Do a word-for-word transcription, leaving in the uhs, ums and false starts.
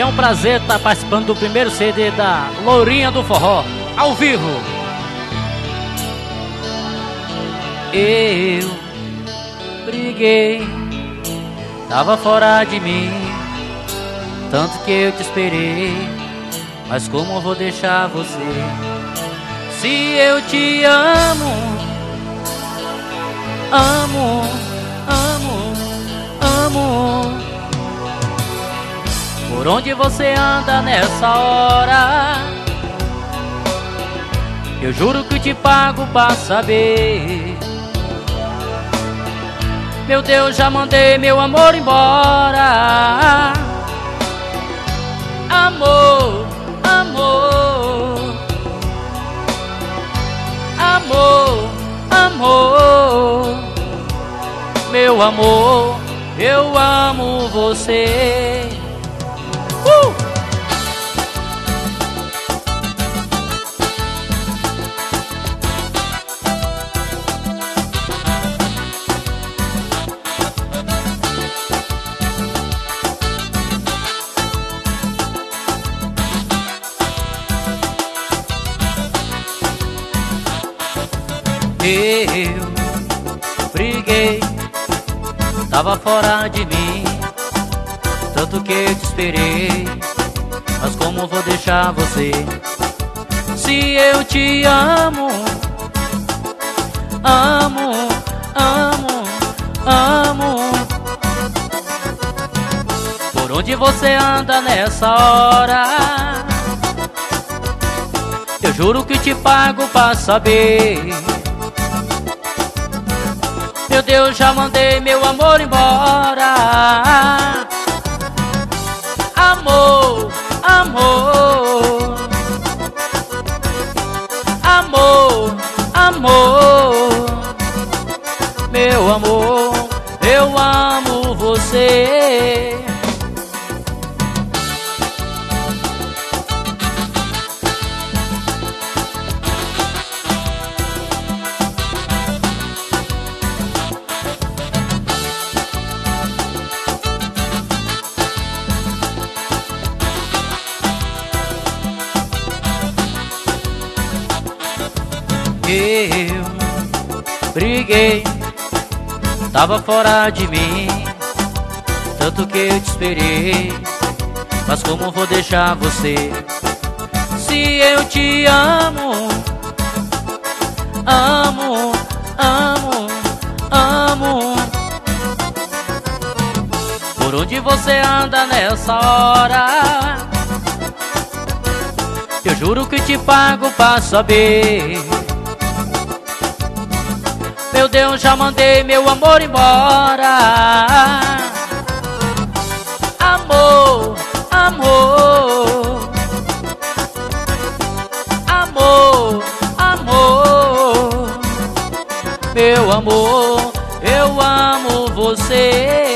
é um prazer estar participando do primeiro C D da Lourinha do Forró, ao vivo. Eu briguei, tava fora de mim, tanto que eu te esperei, mas como eu vou deixar você? Se eu te amo, amo, amo, amo. Por onde você anda nessa hora? Eu juro que te pago pra saber. Meu Deus, já mandei meu amor embora. Amor, amor, amor, amor. Meu amor, eu amo você. Uh! Eu briguei, tava fora de mim, tanto que eu te esperei, mas como vou deixar você? Se eu te amo, amo, amo, amo. Por onde você anda nessa hora? Eu juro que te pago pra saber. Meu Deus, já mandei meu amor embora. Amor, amor, amor, amor. Meu amor, eu amo você. Eu briguei, tava fora de mim, tanto que eu te esperei, mas como vou deixar você? Se eu te amo, amo, amo, amo. Por onde você anda nessa hora? Eu juro que te pago pra saber. Meu Deus, já mandei meu amor embora. Amor, amor, amor, amor. Meu amor, eu amo você.